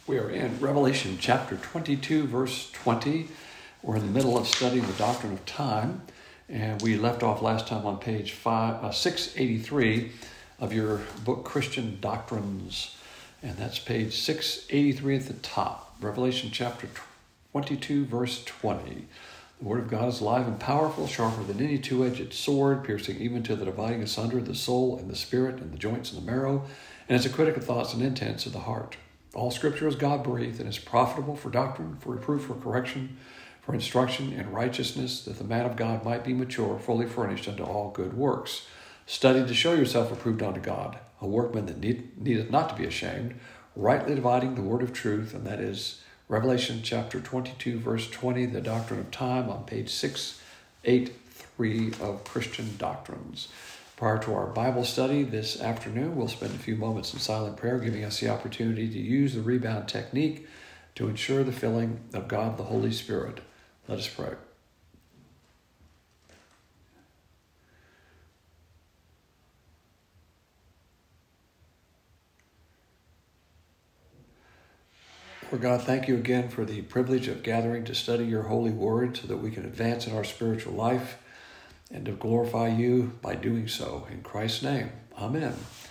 We are in Revelation chapter 22, verse 20. We're in the middle of studying the doctrine of time, and we left off last time on page 683 of your book, Christian Doctrines, and that's page 683 at the top. Revelation chapter 22, verse 20. The word of God is alive and powerful, sharper than any two-edged sword, piercing even to the dividing asunder of the soul and the spirit and the joints and the marrow, and is a critic of thoughts and intents of the heart. All Scripture is God-breathed and is profitable for doctrine, for reproof, for correction, for instruction in righteousness, that the man of God might be mature, fully furnished unto all good works. Study to show yourself approved unto God, a workman that needeth not to be ashamed, rightly dividing the word of truth, and that is Revelation chapter 22, verse 20, the doctrine of time, on page 683 of Christian Doctrines. Prior to our Bible study this afternoon, we'll spend a few moments in silent prayer, giving us the opportunity to use the rebound technique to ensure the filling of God the Holy Spirit. Let us pray. Lord God, thank you again for the privilege of gathering to study your holy word so that we can advance in our spiritual life and to glorify you by doing so. In Christ's name, amen.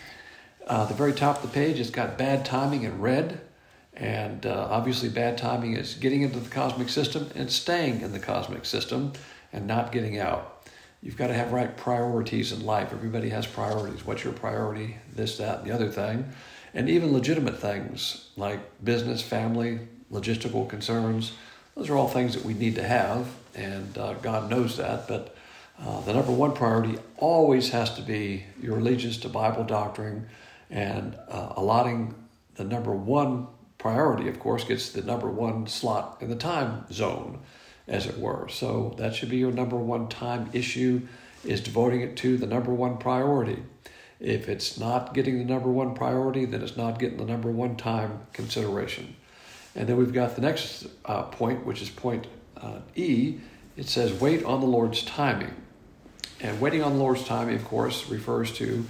The very top of the page, it's got bad timing in red. And obviously bad timing is getting into the cosmic system and staying in the cosmic system and not getting out. You've got to have right priorities in life. Everybody has priorities. What's your priority? This, that, and the other thing. And even legitimate things like business, family, logistical concerns. Those are all things that we need to have, and God knows that. But the number one priority always has to be your allegiance to Bible doctrine, and allotting the number one priority, of course, gets the number one slot in the time zone, as it were. So that should be your number one time issue, is devoting it to the number one priority. If it's not getting the number one priority, then it's not getting the number one time consideration. And then we've got the next point, which is point E. It says, wait on the Lord's timing. And waiting on the Lord's timing, of course, refers to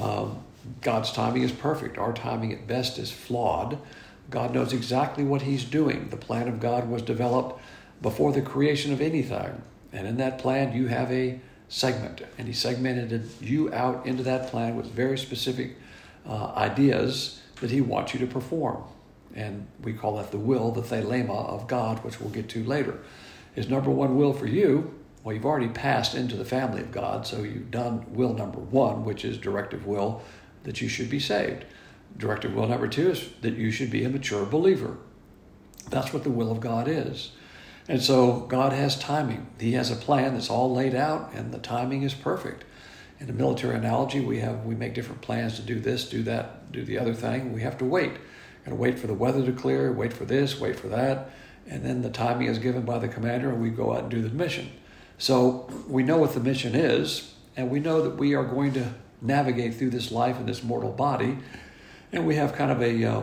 God's timing is perfect. Our timing at best is flawed. God knows exactly what he's doing. The plan of God was developed before the creation of anything. And in that plan, you have a segment. And he segmented you out into that plan with very specific ideas that he wants you to perform. And we call that the will, the thelema of God, which we'll get to later. His number one will for you, well, you've already passed into the family of God, so you've done will number one, which is directive will, that you should be saved. Directive will number two is that you should be a mature believer. That's what the will of God is. And so God has timing. He has a plan that's all laid out, and the timing is perfect. In a military analogy, we make different plans to do this, do that, do the other thing. We have to wait. Got to wait for the weather to clear, wait for this, wait for that, and then the timing is given by the commander, and we go out and do the mission. So we know what the mission is, and we know that we are going to navigate through this life in this mortal body. And we have kind of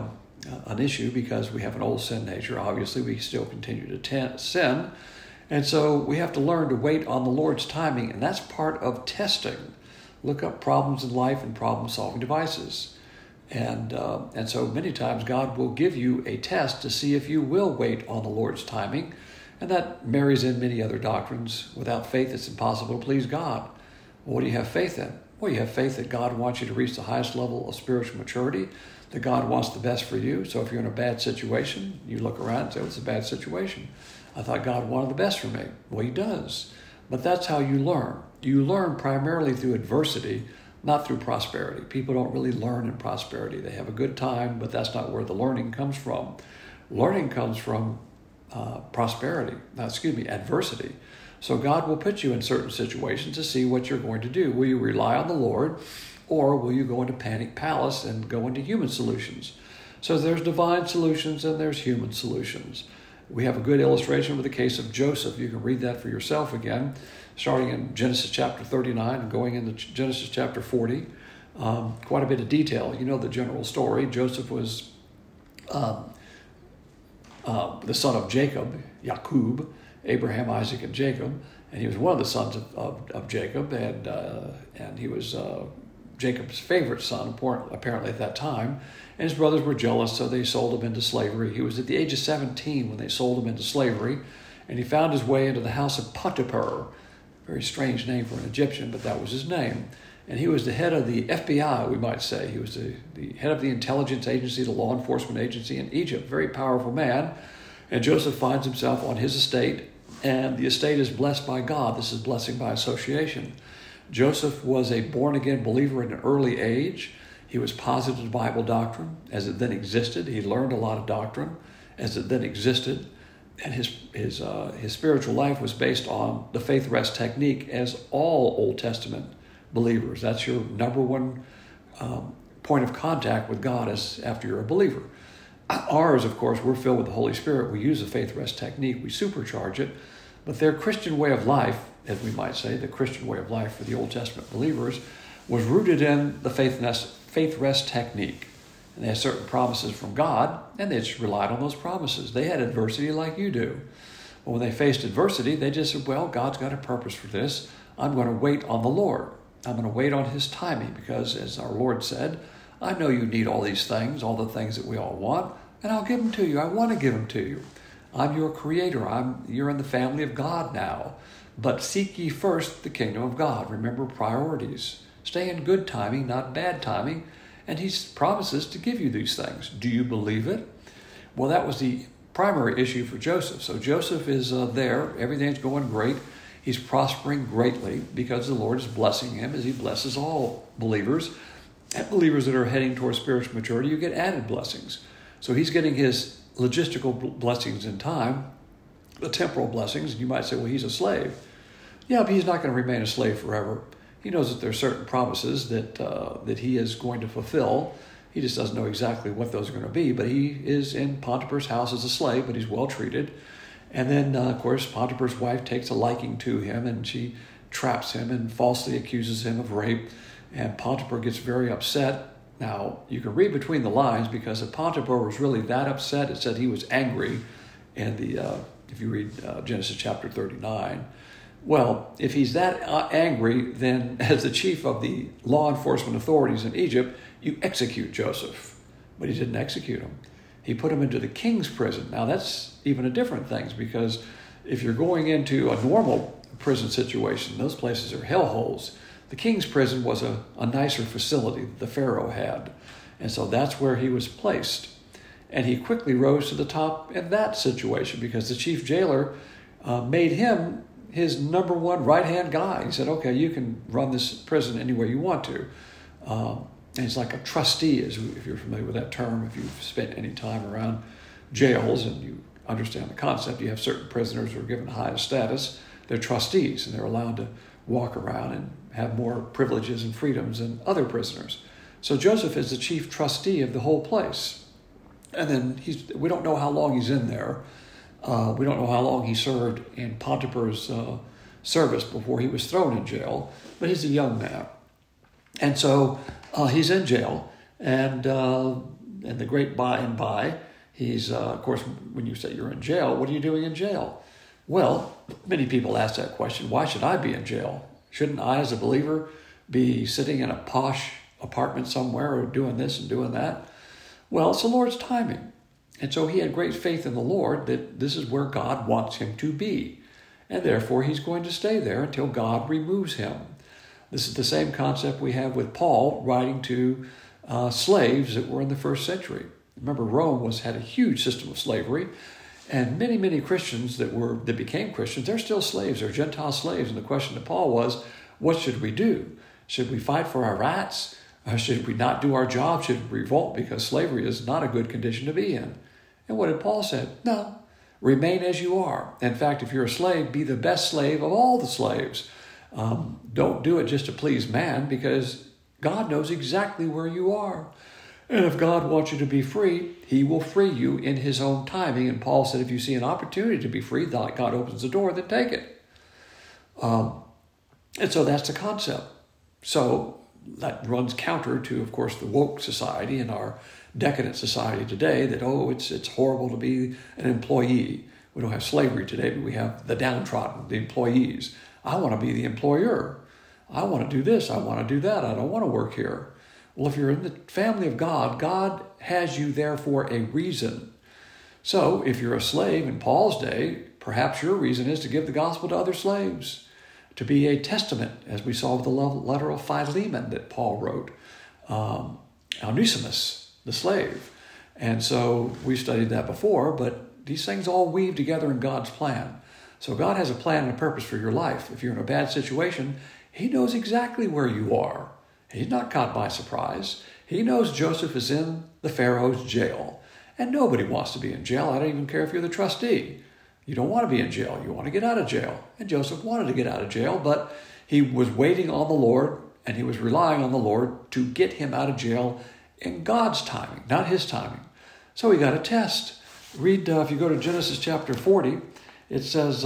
an issue because we have an old sin nature. Obviously, we still continue to sin. And so we have to learn to wait on the Lord's timing, and that's part of testing. Look up problems in life and problem-solving devices. And so many times God will give you a test to see if you will wait on the Lord's timing. And that marries in many other doctrines. Without faith, it's impossible to please God. Well, what do you have faith in? Well, you have faith that God wants you to reach the highest level of spiritual maturity, that God wants the best for you. So if you're in a bad situation, you look around and say, well, it's a bad situation. I thought God wanted the best for me. Well, he does. But that's how you learn. You learn primarily through adversity, not through prosperity. People don't really learn in prosperity. They have a good time, but that's not where the learning comes from. Learning comes from adversity. So God will put you in certain situations to see what you're going to do. Will you rely on the Lord, or will you go into panic palace and go into human solutions? So there's divine solutions and there's human solutions. We have a good illustration with the case of Joseph. You can read that for yourself again, starting in Genesis chapter 39 and going into Genesis chapter 40. Quite a bit of detail. You know the general story. Joseph was the son of Jacob, Yaqub, Abraham, Isaac, and Jacob, and he was one of the sons of Jacob, and he was Jacob's favorite son, apparently at that time. And his brothers were jealous, so they sold him into slavery. He was at the age of 17 when they sold him into slavery, and he found his way into the house of Potiphar. Very strange name for an Egyptian, but that was his name. And he was the head of the FBI, we might say. He was the head of the intelligence agency, the law enforcement agency in Egypt. Very powerful man. And Joseph finds himself on his estate, and the estate is blessed by God. This is blessing by association. Joseph was a born-again believer at an early age. He was positive to Bible doctrine as it then existed. He learned a lot of doctrine as it then existed. And his spiritual life was based on the faith rest technique, as all Old Testament believers. That's your number one point of contact with God as after you're a believer. Ours, of course, we're filled with the Holy Spirit. We use the faith rest technique. We supercharge it. But their Christian way of life, as we might say, the Christian way of life for the Old Testament believers, was rooted in the faith rest technique. And they had certain promises from God, and they just relied on those promises. They had adversity like you do. But when they faced adversity, they just said, well, God's got a purpose for this. I'm going to wait on the Lord. I'm going to wait on his timing because, as our Lord said, I know you need all these things, all the things that we all want, and I'll give them to you. I want to give them to you. I'm your creator. You're in the family of God now. But seek ye first the kingdom of God. Remember priorities. Stay in good timing, not bad timing. And he promises to give you these things. Do you believe it? Well, that was the primary issue for Joseph. So Joseph is there. Everything's going great. He's prospering greatly because the Lord is blessing him as he blesses all believers. And believers that are heading towards spiritual maturity, you get added blessings. So he's getting his logistical blessings in time, the temporal blessings. And you might say, well, he's a slave. Yeah, but he's not going to remain a slave forever. He knows that there are certain promises that he is going to fulfill. He just doesn't know exactly what those are going to be. But he is in Potiphar's house as a slave, but he's well treated. And then, of course, Potiphar's wife takes a liking to him, and she traps him and falsely accuses him of rape. And Potiphar gets very upset. Now, you can read between the lines, because if Potiphar was really that upset, it said he was angry. And if you read Genesis chapter 39, well, if he's that angry, then as the chief of the law enforcement authorities in Egypt, you execute Joseph. But he didn't execute him. He put him into the king's prison. Now, that's even a different thing, because if you're going into a normal prison situation, those places are hellholes. The king's prison was a nicer facility that the Pharaoh had. And so that's where he was placed. And he quickly rose to the top in that situation because the chief jailer made him his number one right-hand guy. He said, okay, you can run this prison any way you want to. And he's like a trustee, if you're familiar with that term, if you've spent any time around jails and you understand the concept. You have certain prisoners who are given the highest status. They're trustees, and they're allowed to walk around and have more privileges and freedoms than other prisoners. So Joseph is the chief trustee of the whole place. And then we don't know how long he's in there. We don't know how long he served in Potiphar's service before he was thrown in jail, but he's a young man. And so he's in jail, and the great by and by, he's, of course, when you say you're in jail, what are you doing in jail? Well, many people ask that question, why should I be in jail? Shouldn't I, as a believer, be sitting in a posh apartment somewhere or doing this and doing that? Well, it's the Lord's timing. And so he had great faith in the Lord that this is where God wants him to be. And therefore, he's going to stay there until God removes him. This is the same concept we have with Paul writing to slaves that were in the first century. Remember, Rome had a huge system of slavery. And many, many Christians that became Christians, they're still slaves. They're Gentile slaves. And the question to Paul was, what should we do? Should we fight for our rights? Should we not do our job? Should we revolt? Because slavery is not a good condition to be in. And what did Paul say? No, remain as you are. In fact, if you're a slave, be the best slave of all the slaves. Don't do it just to please man, because God knows exactly where you are. And if God wants you to be free, he will free you in his own timing. And Paul said, if you see an opportunity to be free, God opens the door, then take it. And so that's the concept. So that runs counter to, of course, the woke society and our decadent society today that, it's horrible to be an employee. We don't have slavery today, but we have the downtrodden, the employees. I want to be the employer. I want to do this. I want to do that. I don't want to work here. Well, if you're in the family of God, God has you there for a reason. So if you're a slave in Paul's day, perhaps your reason is to give the gospel to other slaves, to be a testament, as we saw with the letter of Philemon that Paul wrote, Onesimus, the slave. And so we studied that before, but these things all weave together in God's plan. So God has a plan and a purpose for your life. If you're in a bad situation, he knows exactly where you are. He's not caught by surprise. He knows Joseph is in the Pharaoh's jail. And nobody wants to be in jail. I don't even care if you're the trustee. You don't want to be in jail. You want to get out of jail. And Joseph wanted to get out of jail, but he was waiting on the Lord, and he was relying on the Lord to get him out of jail in God's timing, not his timing. So he got a test. Read, if you go to Genesis chapter 40, it says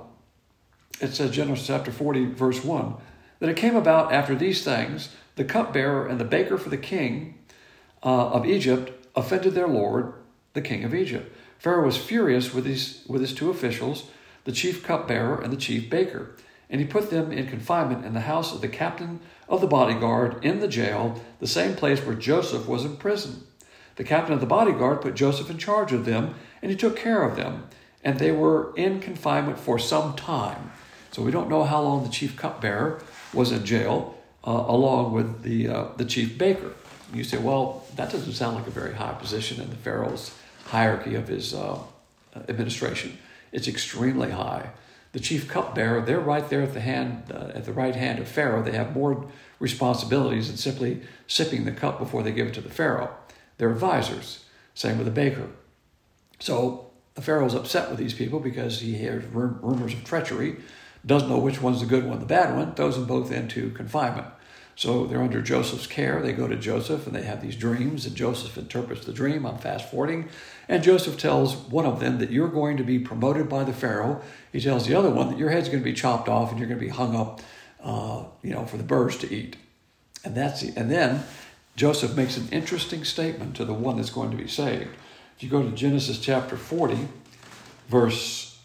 Genesis chapter 40, verse 1, that it came about after these things, the cupbearer and the baker for the king of Egypt offended their lord, the king of Egypt. Pharaoh was furious with his two officials, the chief cupbearer and the chief baker, and he put them in confinement in the house of the captain of the bodyguard in the jail, the same place where Joseph was in prison. The captain of the bodyguard put Joseph in charge of them, and he took care of them, and they were in confinement for some time. So we don't know how long the chief cupbearer was in jail, along with the chief baker. You say, well, that doesn't sound like a very high position in the Pharaoh's hierarchy of his administration. It's extremely high. The chief cupbearer, they're right there at the right hand of Pharaoh. They have more responsibilities than simply sipping the cup before they give it to the Pharaoh. They're advisors. Same with the baker. So the Pharaoh's upset with these people because he hears rumors of treachery, doesn't know which one's the good one, the bad one, throws them both into confinement. So they're under Joseph's care. They go to Joseph and they have these dreams, and Joseph interprets the dream. I'm fast forwarding. And Joseph tells one of them that you're going to be promoted by the Pharaoh. He tells the other one that your head's going to be chopped off and you're going to be hung up, for the birds to eat. And then Joseph makes an interesting statement to the one that's going to be saved. If you go to Genesis chapter 40, verse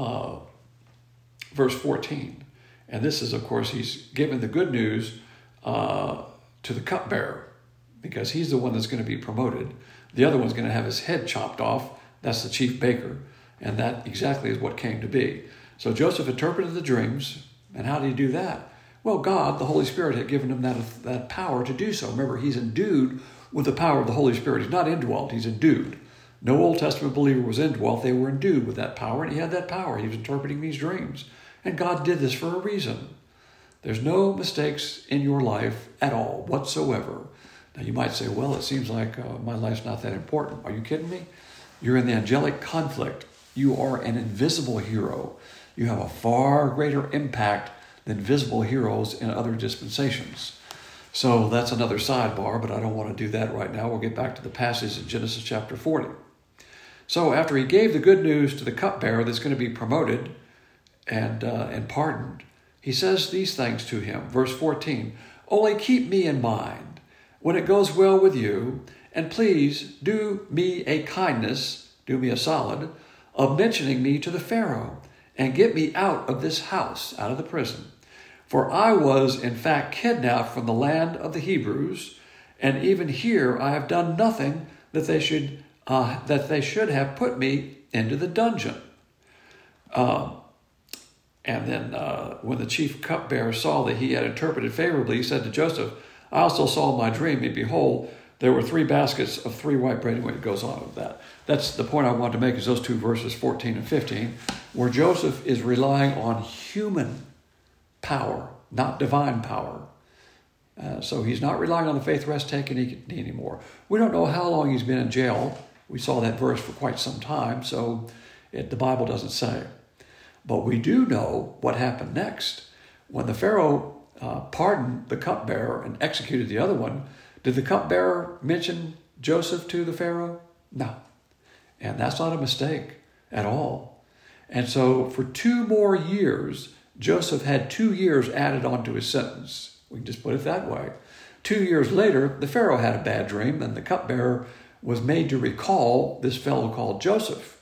14, and this is, of course, he's given the good news to the cupbearer, because he's the one that's going to be promoted. The other one's going to have his head chopped off. That's the chief baker. And that exactly is what came to be. So Joseph interpreted the dreams. And how did he do that? Well, God, the Holy Spirit, had given him that power to do so. Remember, he's endued with the power of the Holy Spirit. He's not indwelt, he's endued. No Old Testament believer was indwelt. They were endued with that power, and he had that power. He was interpreting these dreams. And God did this for a reason. There's no mistakes in your life at all, whatsoever. Now, you might say, well, it seems like my life's not that important. Are you kidding me? You're in the angelic conflict. You are an invisible hero. You have a far greater impact than visible heroes in other dispensations. So that's another sidebar, but I don't want to do that right now. We'll get back to the passage in Genesis chapter 40. So after he gave the good news to the cupbearer that's going to be promoted and pardoned, he says these things to him. Verse 14, only keep me in mind when it goes well with you, and please do me a kindness, do me a solid, of mentioning me to the Pharaoh, and get me out of this house, out of the prison. For I was, in fact, kidnapped from the land of the Hebrews, and even here I have done nothing that they should have put me into the dungeon. And then when the chief cupbearer saw that he had interpreted favorably, he said to Joseph, I also saw in my dream, and behold, there were 3 baskets of 3 white bread. Anyway, it goes on with that. That's the point I want to make, is those 2 verses, 14 and 15, where Joseph is relying on human power, not divine power. So he's not relying on the faith rest taken anymore. We don't know how long he's been in jail. We saw that verse for quite some time, so the Bible doesn't say. But we do know what happened next. When the Pharaoh pardoned the cupbearer and executed the other one, did the cupbearer mention Joseph to the Pharaoh? No. And that's not a mistake at all. And so for 2 more years, Joseph had 2 years added onto his sentence. We can just put it that way. 2 years later, the Pharaoh had a bad dream, and the cupbearer was made to recall this fellow called Joseph.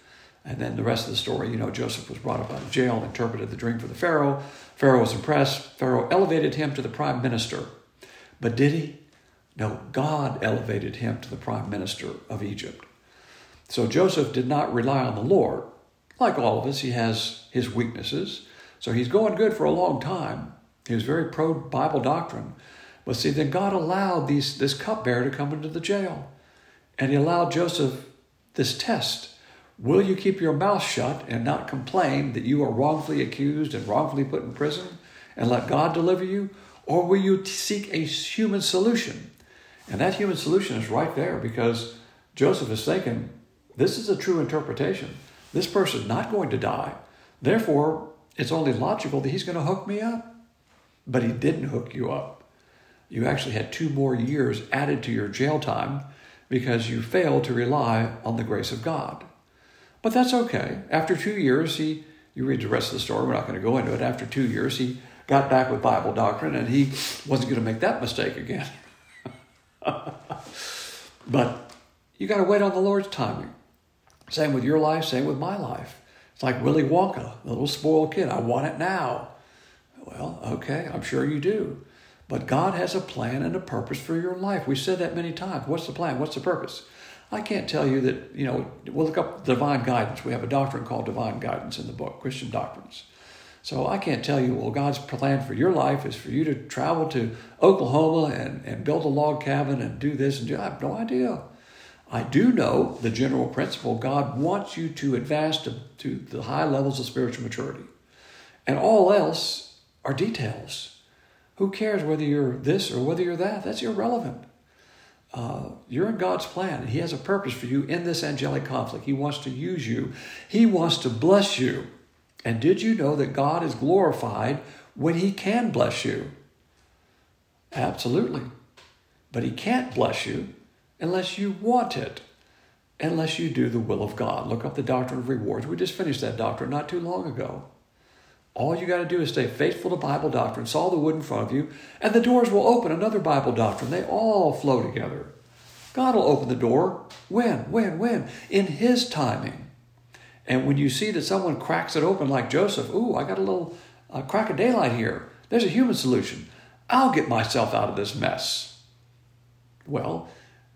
And then the rest of the story, Joseph was brought up out of jail and interpreted the dream for the Pharaoh. Pharaoh was impressed. Pharaoh elevated him to the prime minister. But did he? No, God elevated him to the prime minister of Egypt. So Joseph did not rely on the Lord. Like all of us, he has his weaknesses. So he's going good for a long time. He was very pro-Bible doctrine. But see, then God allowed this cupbearer to come into the jail. And he allowed Joseph this test. Will you keep your mouth shut and not complain that you are wrongfully accused and wrongfully put in prison and let God deliver you? Or will you seek a human solution? And that human solution is right there, because Joseph is thinking, this is a true interpretation. This person is not going to die. Therefore, it's only logical that he's going to hook me up. But he didn't hook you up. You actually had 2 more years added to your jail time because you failed to rely on the grace of God. But that's okay. After 2 years, you read the rest of the story, we're not going to go into it. After 2 years, he got back with Bible doctrine, and he wasn't going to make that mistake again. But you got to wait on the Lord's timing. Same with your life, same with my life. It's like Willy Wonka, the little spoiled kid. I want it now. Well, okay, I'm sure you do. But God has a plan and a purpose for your life. We've said that many times. What's the plan? What's the purpose? I can't tell you that, we'll look up divine guidance. We have a doctrine called divine guidance in the book, Christian Doctrines. So I can't tell you, well, God's plan for your life is for you to travel to Oklahoma and build a log cabin and do this and do that. I have no idea. I do know the general principle. God wants you to advance to the high levels of spiritual maturity. And all else are details. Who cares whether you're this or whether you're that? That's irrelevant. You're in God's plan. He has a purpose for you in this angelic conflict. He wants to use you. He wants to bless you. And did you know that God is glorified when he can bless you? Absolutely. But he can't bless you unless you want it, unless you do the will of God. Look up the doctrine of rewards. We just finished that doctrine not too long ago. All you got to do is stay faithful to Bible doctrine, saw the wood in front of you, and the doors will open another Bible doctrine. They all flow together. God will open the door. When? In his timing. And when you see that someone cracks it open like Joseph, I got a little crack of daylight here. There's a human solution. I'll get myself out of this mess. Well,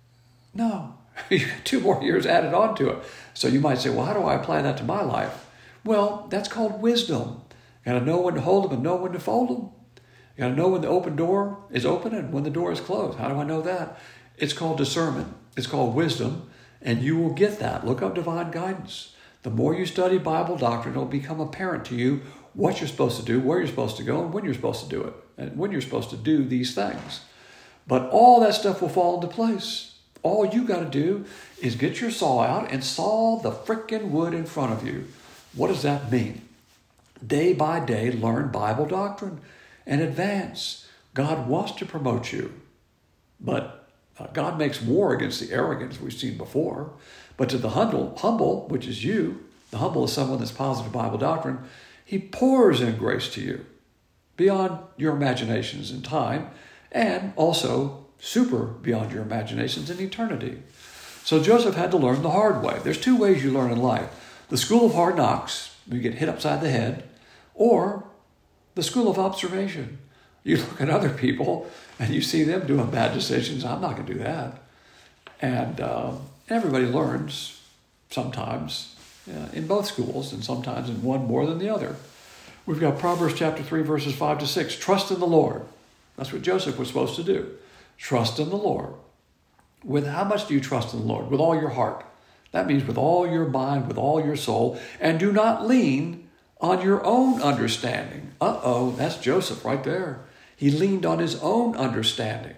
no. You got 2 more years added on to it. So you might say, well, how do I apply that to my life? Well, that's called wisdom. You got to know when to hold them and know when to fold them. You got to know when the open door is open and when the door is closed. How do I know that? It's called discernment. It's called wisdom. And you will get that. Look up divine guidance. The more you study Bible doctrine, it'll become apparent to you what you're supposed to do, where you're supposed to go, and when you're supposed to do it, and when you're supposed to do these things. But all that stuff will fall into place. All you got to do is get your saw out and saw the frickin' wood in front of you. What does that mean? Day by day, learn Bible doctrine and advance. God wants to promote you. But God makes war against the arrogance we've seen before. But to the humble, which is you, the humble is someone that's positive Bible doctrine, he pours in grace to you beyond your imaginations in time, and also super beyond your imaginations in eternity. So Joseph had to learn the hard way. There's 2 ways you learn in life. The school of hard knocks, you get hit upside the head, or the school of observation. You look at other people and you see them doing bad decisions. I'm not going to do that. And everybody learns sometimes in both schools, and sometimes in one more than the other. We've got Proverbs chapter 3, verses 5 to 6. Trust in the Lord. That's what Joseph was supposed to do. Trust in the Lord. With how much do you trust in the Lord? With all your heart. That means with all your mind, with all your soul. And do not lean on your own understanding. That's Joseph right there. He leaned on his own understanding.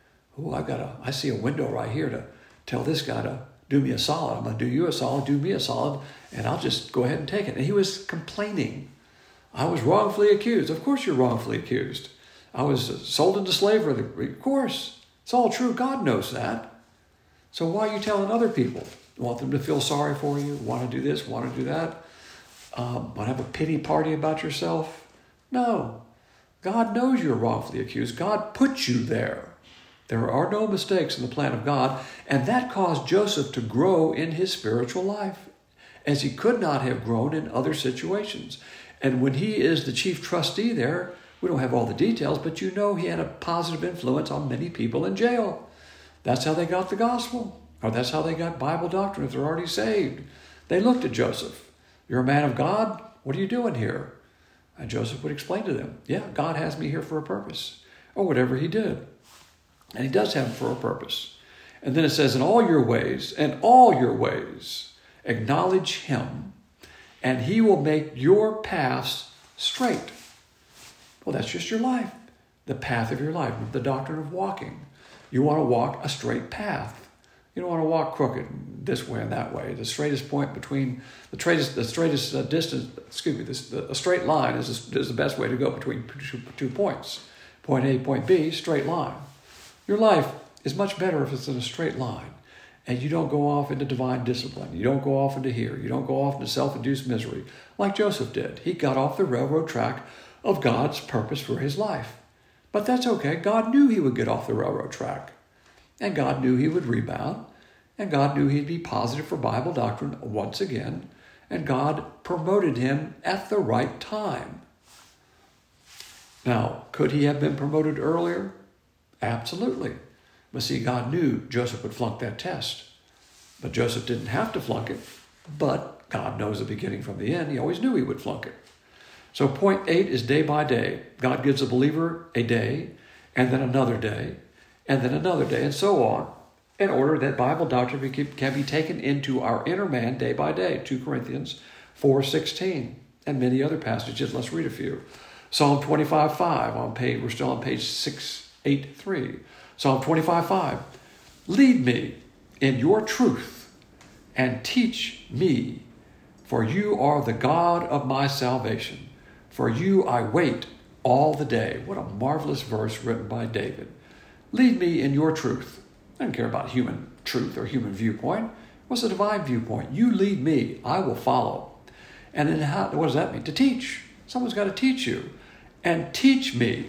I see a window right here to tell this guy to do me a solid. I'm going to do you a solid, do me a solid, and I'll just go ahead and take it. And he was complaining. I was wrongfully accused. Of course you're wrongfully accused. I was sold into slavery. Of course. It's all true. God knows that. So why are you telling other people? You want them to feel sorry for you? Want to do this? Want to do that? Want to have a pity party about yourself? No. God knows you're wrongfully accused. God put you there. There are no mistakes in the plan of God. And that caused Joseph to grow in his spiritual life. as he could not have grown in other situations. And when he is the chief trustee there, we don't have all the details, but you know he had a positive influence on many people in jail. That's how they got the gospel, or that's how they got Bible doctrine if they're already saved. They looked at Joseph. You're a man of God? What are you doing here? And Joseph would explain to them, yeah, God has me here for a purpose, or whatever he did. And he does have him for a purpose. And then it says, in all your ways, acknowledge him, and he will make your paths straight. Well, that's just your life, the path of your life, the doctrine of walking. You want to walk a straight path. You don't want to walk crooked this way and that way. The straightest point between a straight line is the best way to go between 2 points. Point A, point B, straight line. Your life is much better if it's in a straight line, and you don't go off into divine discipline. You don't go off into here. You don't go off into self-induced misery like Joseph did. He got off the railroad track of God's purpose for his life. But that's okay. God knew he would get off the railroad track. And God knew he would rebound. And God knew he'd be positive for Bible doctrine once again. And God promoted him at the right time. Now, could he have been promoted earlier? Absolutely. But see, God knew Joseph would flunk that test. But Joseph didn't have to flunk it. But God knows the beginning from the end. He always knew he would flunk it. So point 8 is day by day. God gives a believer a day, and then another day, and then another day, and so on, in order that Bible doctrine can be taken into our inner man day by day. 2 Corinthians 4:16, and many other passages. Let's read a few. Psalm 25:5 we're still on page 683. Psalm 25:5. Lead me in your truth and teach me, for you are the God of my salvation. For you I wait all the day. What a marvelous verse written by David. Lead me in your truth. I don't care about human truth or human viewpoint. What's the divine viewpoint? You lead me, I will follow. And then what does that mean? To teach. Someone's got to teach you. And teach me.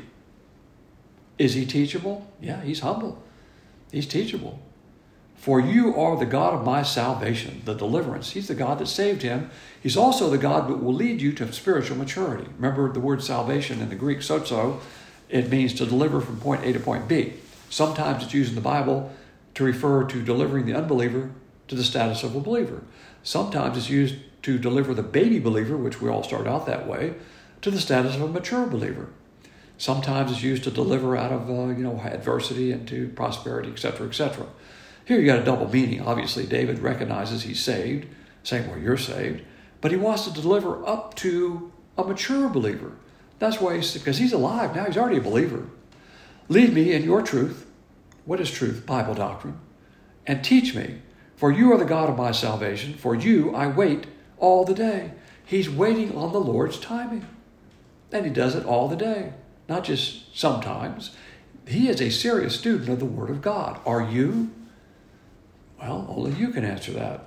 Is he teachable? Yeah, he's humble. He's teachable. For you are the God of my salvation, the deliverance. He's the God that saved him. He's also the God that will lead you to spiritual maturity. Remember the word salvation in the Greek, sozo, it means to deliver from point A to point B. Sometimes it's used in the Bible to refer to delivering the unbeliever to the status of a believer. Sometimes it's used to deliver the baby believer, which we all start out that way, to the status of a mature believer. Sometimes it's used to deliver out of adversity into prosperity, etc., etc. Here you got a double meaning. Obviously, David recognizes he's saved, saying, well, you're saved. But he wants to deliver up to a mature believer. That's why because he's alive now. He's already a believer. Lead me in your truth. What is truth? Bible doctrine. And teach me. For you are the God of my salvation. For you I wait all the day. He's waiting on the Lord's timing. And he does it all the day. Not just sometimes. He is a serious student of the Word of God. Are you? Well, only you can answer that.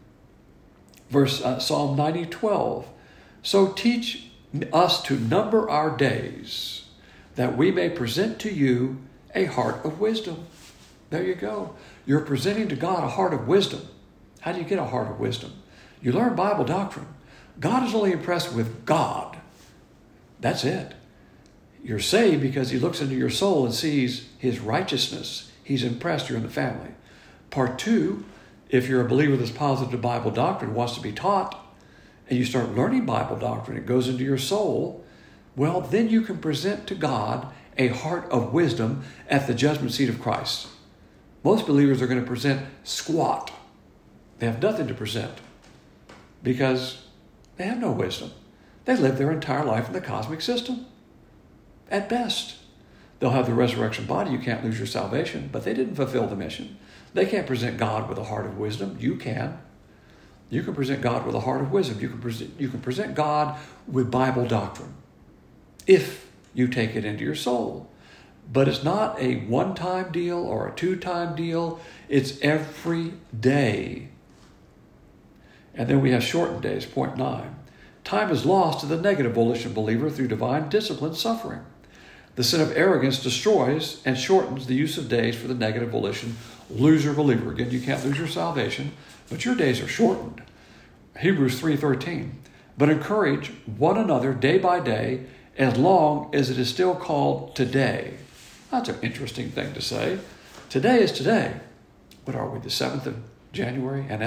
Psalm 90:12. So teach us to number our days, that we may present to you a heart of wisdom. There you go. You're presenting to God a heart of wisdom. How do you get a heart of wisdom? You learn Bible doctrine. God is only impressed with God. That's it. You're saved because he looks into your soul and sees his righteousness. He's impressed you're in the family. Part 2, if you're a believer that's positive to Bible doctrine, wants to be taught, and you start learning Bible doctrine, it goes into your soul, well, then you can present to God a heart of wisdom at the judgment seat of Christ. Most believers are going to present squat. They have nothing to present because they have no wisdom. They live their entire life in the cosmic system. At best, they'll have the resurrection body. You can't lose your salvation, but they didn't fulfill the mission. They can't present God with a heart of wisdom. You can. You can present God with a heart of wisdom. You can present God with Bible doctrine if you take it into your soul. But it's not a one-time deal or a two-time deal. It's every day. And then we have shortened days, point 9. Time is lost to the negative volition believer through divine discipline suffering. The sin of arrogance destroys and shortens the use of days for the negative volition loser believer. Again, you can't lose your salvation, but your days are shortened. Hebrews 3:13. But encourage one another day by day, as long as it is still called today. That's an interesting thing to say. Today is today. What are we, the 7th of January? And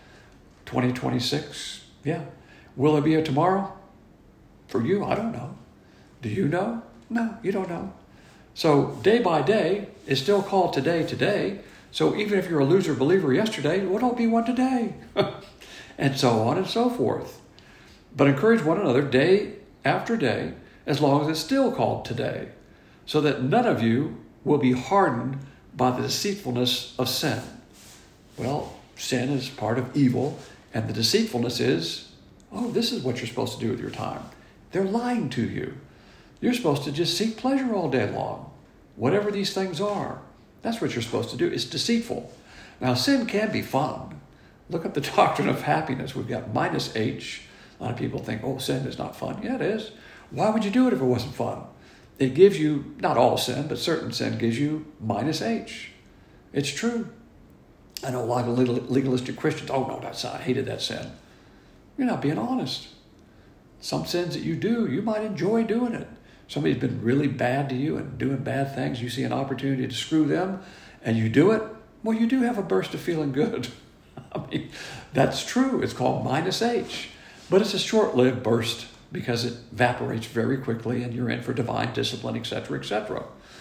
2026? Yeah. Will there be a tomorrow? For you, I don't know. Do you know? No, you don't know. So day by day is still called today. So even if you're a loser believer yesterday, well, don't be one today. And so on and so forth. But encourage one another day after day, as long as it's still called today, so that none of you will be hardened by the deceitfulness of sin. Well, sin is part of evil, and the deceitfulness is, this is what you're supposed to do with your time. They're lying to you. You're supposed to just seek pleasure all day long. Whatever these things are, that's what you're supposed to do. It's deceitful. Now, sin can be fun. Look at the doctrine of happiness. We've got -H. A lot of people think, sin is not fun. Yeah, it is. Why would you do it if it wasn't fun? It gives you, not all sin, but certain sin gives you -H. It's true. I know a lot of legalistic Christians, no, I hated that sin. You're not being honest. Some sins that you do, you might enjoy doing it. Somebody's been really bad to you and doing bad things. You see an opportunity to screw them and you do it. Well, you do have a burst of feeling good. That's true. It's called -H. But it's a short-lived burst because it evaporates very quickly and you're in for divine discipline, etc., etc.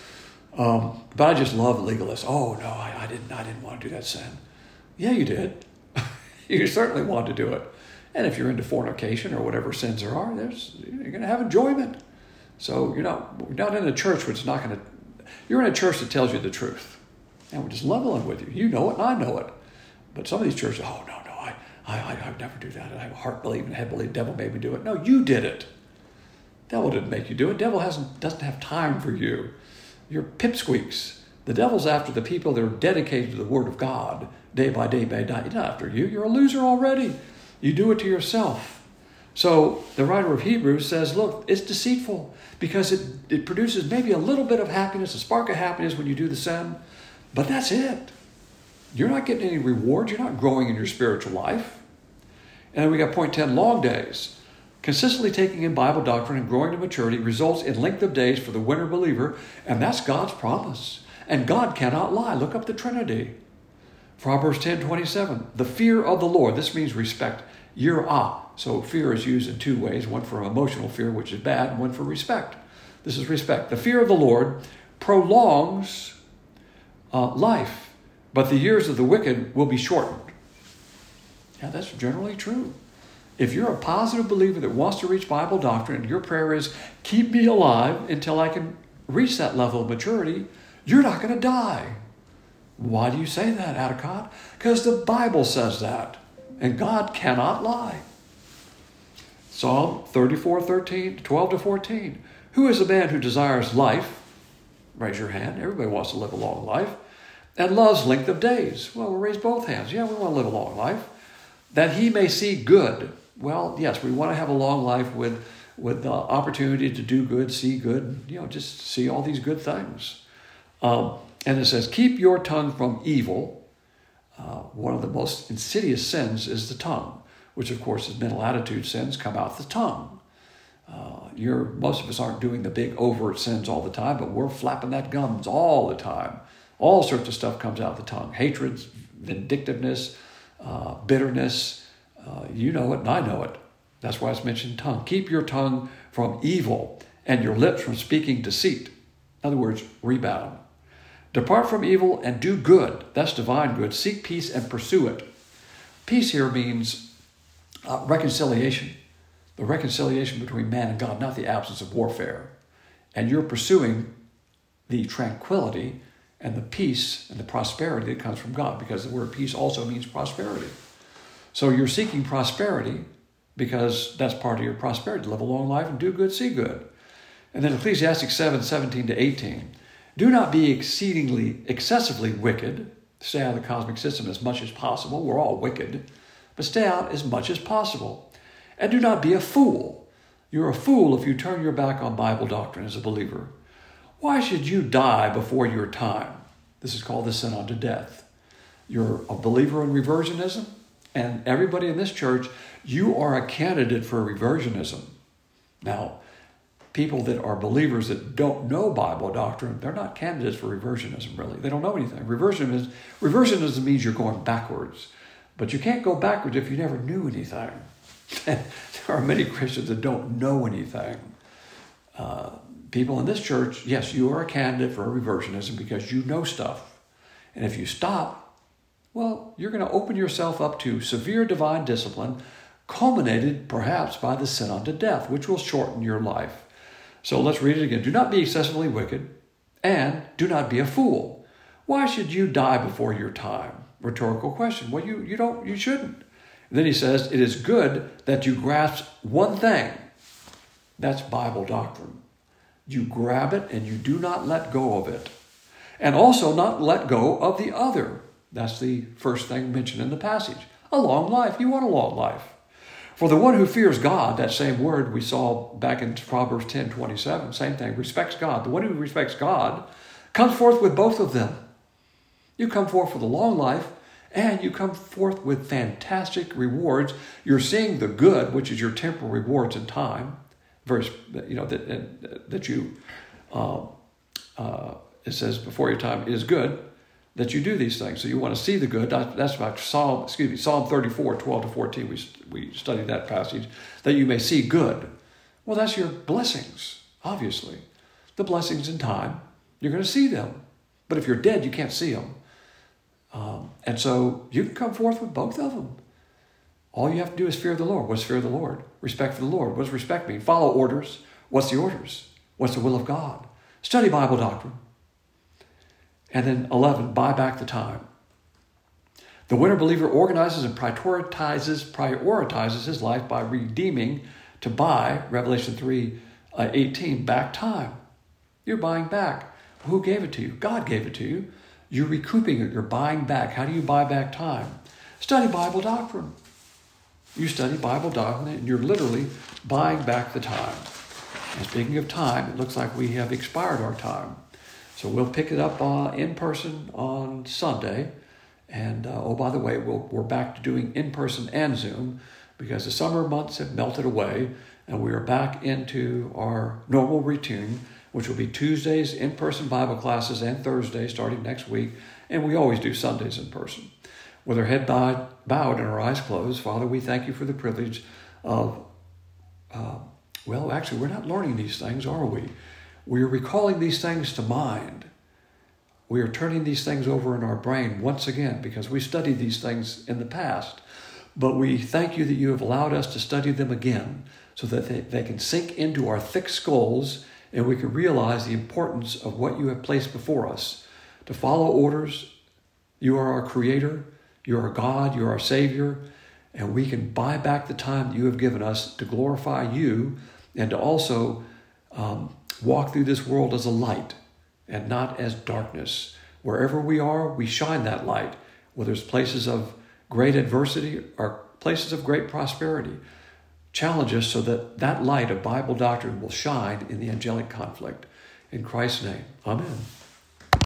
But I just love legalists. I didn't want to do that sin. Yeah, you did. You certainly wanted to do it. And if you're into fornication or whatever sins there are, you're going to have enjoyment. So you're not in a church which is not going to. You're in a church that tells you the truth, and we're just leveling with you. You know it, and I know it. But some of these churches, no, I would never do that. I have a heart believing, head believing. Devil made me do it. No, you did it. Devil didn't make you do it. Devil doesn't have time for you. You're pipsqueaks. The devil's after the people that are dedicated to the Word of God day by day by day. He's not after you. You're a loser already. You do it to yourself. So the writer of Hebrews says, look, it's deceitful because it produces maybe a little bit of happiness, a spark of happiness when you do the sin, but that's it. You're not getting any rewards. You're not growing in your spiritual life. And then we got point 10, long days. Consistently taking in Bible doctrine and growing to maturity results in length of days for the winter believer, and that's God's promise. And God cannot lie. Look up the Trinity. Proverbs 10:27, the fear of the Lord. This means respect. Yirah. So fear is used in two ways, one for emotional fear, which is bad, and one for respect. This is respect. The fear of the Lord prolongs life, but the years of the wicked will be shortened. Yeah, that's generally true. If you're a positive believer that wants to reach Bible doctrine, and your prayer is, keep me alive until I can reach that level of maturity, you're not going to die. Why do you say that, Atticott? Because the Bible says that, and God cannot lie. Psalm 34:13, 12-14. Who is the man who desires life? Raise your hand. Everybody wants to live a long life. And loves length of days. Well, we'll raise both hands. Yeah, we want to live a long life. That he may see good. Well, yes, we want to have a long life with the opportunity to do good, see good, just see all these good things. And it says, keep your tongue from evil. One of the most insidious sins is the tongue, which of course is mental attitude sins come out the tongue. Most of us aren't doing the big overt sins all the time, but we're flapping that gums all the time. All sorts of stuff comes out the tongue. Hatred, vindictiveness, bitterness. You know it and I know it. That's why it's mentioned tongue. Keep your tongue from evil and your lips from speaking deceit. In other words, rebound. Depart from evil and do good. That's divine good. Seek peace and pursue it. Peace here means reconciliation. The reconciliation between man and God, not the absence of warfare. And you're pursuing the tranquility and the peace and the prosperity that comes from God, because the word peace also means prosperity. So you're seeking prosperity because that's part of your prosperity. Live a long life and do good, see good. And then Ecclesiastes 7:17-18. Do not be excessively wicked. Stay out of the cosmic system as much as possible. We're all wicked. But stay out as much as possible. And do not be a fool. You're a fool if you turn your back on Bible doctrine as a believer. Why should you die before your time? This is called the sin unto death. You're a believer in reversionism. And everybody in this church, you are a candidate for reversionism. Now, people that are believers that don't know Bible doctrine, they're not candidates for reversionism, really. They don't know anything. Reversionism means you're going backwards. But you can't go backwards if you never knew anything. And there are many Christians that don't know anything. People in this church, yes, you are a candidate for reversionism because you know stuff. And if you stop, well, you're going to open yourself up to severe divine discipline, culminated perhaps by the sin unto death, which will shorten your life. So let's read it again. Do not be excessively wicked, and do not be a fool. Why should you die before your time? Rhetorical question. Well, you shouldn't. And then he says, it is good that you grasp one thing. That's Bible doctrine. You grab it and you do not let go of it. And also not let go of the other. That's the first thing mentioned in the passage. A long life. You want a long life. For the one who fears God, that same word we saw back in Proverbs 10:27, same thing, respects God. The one who respects God comes forth with both of them. You come forth with a long life, and you come forth with fantastic rewards. You're seeing the good, which is your temporal rewards in time. Verse, it says before your time is good that you do these things. So you want to see the good. That's about Psalm 34, 12-14. We studied that passage, that you may see good. Well, that's your blessings, obviously. The blessings in time, you're going to see them. But if you're dead, you can't see them. And so you can come forth with both of them. All you have to do is fear the Lord. What's fear of the Lord? Respect for the Lord. What does respect mean? Follow orders. What's the orders? What's the will of God? Study Bible doctrine. And then 11, buy back the time. The winter believer organizes and prioritizes his life by redeeming to buy, Revelation 3:18, back time. You're buying back. Who gave it to you? God gave it to you. You're recouping it. You're buying back. How do you buy back time? Study Bible doctrine. You study Bible doctrine and you're literally buying back the time. And speaking of time, it looks like we have expired our time. So we'll pick it up in person on Sunday. And by the way, we're back to doing in-person and Zoom because the summer months have melted away and we are back into our normal routine, which will be Tuesdays in-person Bible classes and Thursdays starting next week. And we always do Sundays in person. With our head bowed and our eyes closed, Father, we thank you for the privilege of, actually, we're not learning these things, are we? We are recalling these things to mind. We are turning these things over in our brain once again because we studied these things in the past. But we thank you that you have allowed us to study them again so that they can sink into our thick skulls and we can realize the importance of what you have placed before us. To follow orders, you are our creator. You're our God, you're our Savior, and we can buy back the time that you have given us to glorify you and to also walk through this world as a light and not as darkness. Wherever we are, we shine that light, whether it's places of great adversity or places of great prosperity. Challenge us so that that light of Bible doctrine will shine in the angelic conflict. In Christ's name, amen.